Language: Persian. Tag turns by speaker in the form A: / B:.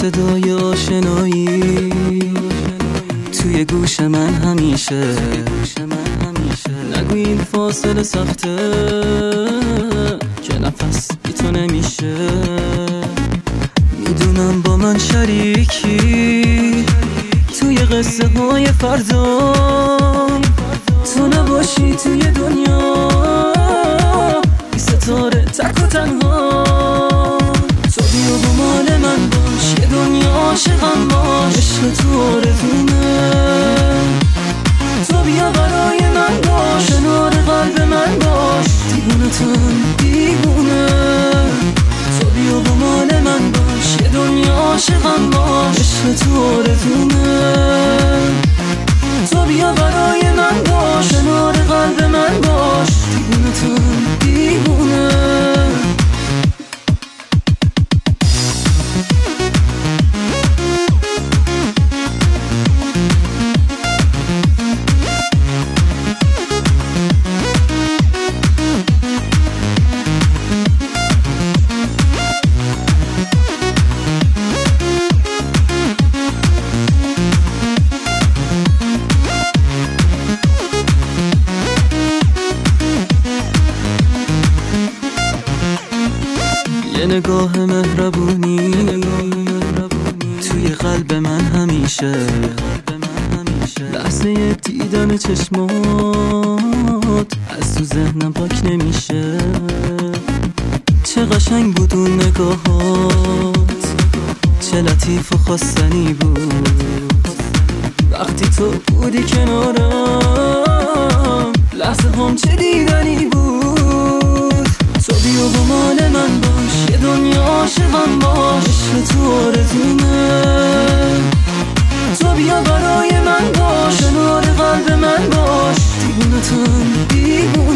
A: صدای آشنایی توی گوش من همیشه. نگو این فاصله سخته که نفس بی تو نمیشه. میدونم با من شریکی توی قصه های فردا، تو نباشی توی دنیا بی ستاره تک و تنها. تو بیا با مال من باش، یه دنیا عاشقم باش، عشق تو آرزومه. تو بیا برای من باش، کنار قلب من باش، دیوونتم دیوونه. تو بیا با مال من باش، یه دنیا عاشقم باش، عشق تو آرزومه. تو بیا برای من باش، کنار قلب من باش، دیوونتم دیوونه. یه نگاه مهربونی توی قلب من همیشه. لحظه دیدن چشمات از تو ذهنم پاک نمیشه. چه قشنگ بود اون نگاهات، چه لطیف و خواستنی بود وقتی تو بودی کنارم. لحظه هم چه دیدنی بود. تو بیا با مال من باش، یه دنیا عاشقم باش، عشق تو آرزومه. تو بیا برای من باش، کنار قلب من باش، دیوونتم دیوونه.